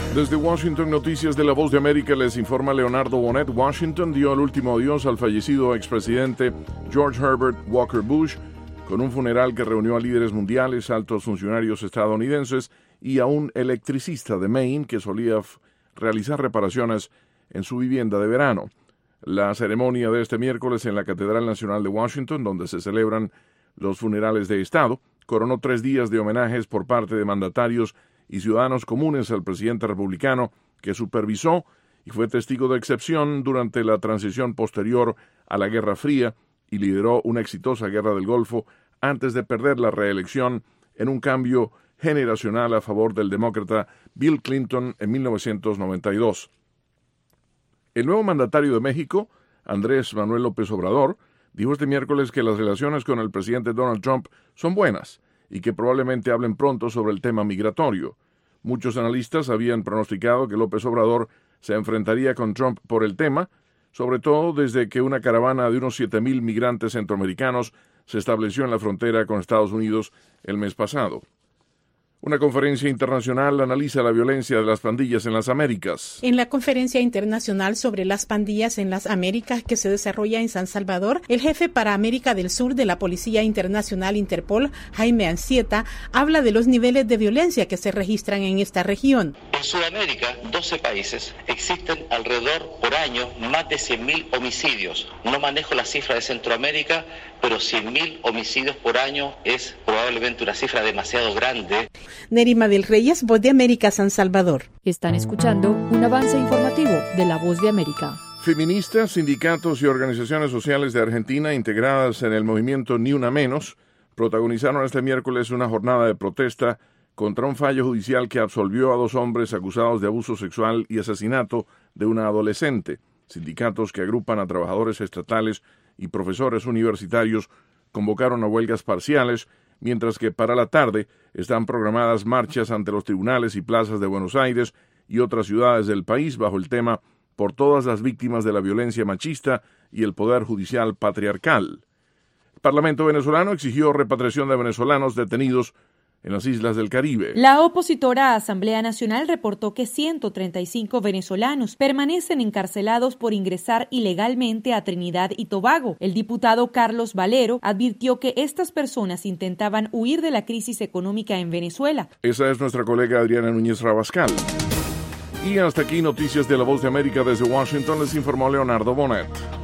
Desde Washington, Noticias de la Voz de América, les informa Leonardo Bonet. Washington dio el último adiós al fallecido expresidente George Herbert Walker Bush con un funeral que reunió a líderes mundiales, altos funcionarios estadounidenses y a un electricista de Maine que solía realizar reparaciones en su vivienda de verano. La ceremonia de este miércoles en la Catedral Nacional de Washington, donde se celebran los funerales de Estado, coronó 3 días de homenajes por parte de mandatarios y ciudadanos comunes al presidente republicano que supervisó y fue testigo de excepción durante la transición posterior a la Guerra Fría y lideró una exitosa guerra del Golfo antes de perder la reelección en un cambio generacional a favor del demócrata Bill Clinton en 1992. El nuevo mandatario de México, Andrés Manuel López Obrador, dijo este miércoles que las relaciones con el presidente Donald Trump son buenas y que probablemente hablen pronto sobre el tema migratorio. Muchos analistas habían pronosticado que López Obrador se enfrentaría con Trump por el tema, sobre todo desde que una caravana de unos 7,000 migrantes centroamericanos se estableció en la frontera con Estados Unidos el mes pasado. Una conferencia internacional analiza la violencia de las pandillas en las Américas. En la conferencia internacional sobre las pandillas en las Américas que se desarrolla en San Salvador, el jefe para América del Sur de la Policía Internacional Interpol, Jaime Ansieta, habla de los niveles de violencia que se registran en esta región. En Sudamérica, 12 países, existen alrededor por año más de 100,000 homicidios. No manejo la cifra de Centroamérica, pero 100,000 homicidios por año es probablemente una cifra demasiado grande. Nerima del Reyes, Voz de América, San Salvador. Están escuchando un avance informativo de la Voz de América. Feministas, sindicatos y organizaciones sociales de Argentina integradas en el movimiento Ni Una Menos protagonizaron este miércoles una jornada de protesta contra un fallo judicial que absolvió a 2 hombres acusados de abuso sexual y asesinato de una adolescente. Sindicatos que agrupan a trabajadores estatales y profesores universitarios convocaron a huelgas parciales, mientras que para la tarde están programadas marchas ante los tribunales y plazas de Buenos Aires y otras ciudades del país bajo el tema por todas las víctimas de la violencia machista y el poder judicial patriarcal. El Parlamento venezolano exigió repatriación de venezolanos detenidos en las islas del Caribe. La opositora Asamblea Nacional reportó que 135 venezolanos permanecen encarcelados por ingresar ilegalmente a Trinidad y Tobago. El diputado Carlos Valero advirtió que estas personas intentaban huir de la crisis económica en Venezuela. Esa es nuestra colega Adriana Núñez Rabascal. Y hasta aquí Noticias de la Voz de América desde Washington, les informó Leonardo Bonet.